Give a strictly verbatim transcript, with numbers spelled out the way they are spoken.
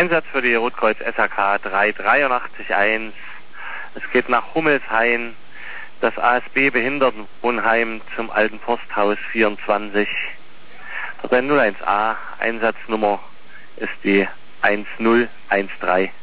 Einsatz für die Rotkreuz S H K drei drei acht eins. Es geht nach Hummelshain, das A S B Behindertenwohnheim zum Alten Forsthaus vierundzwanzig. Der null eins A Einsatznummer ist die eins null eins drei.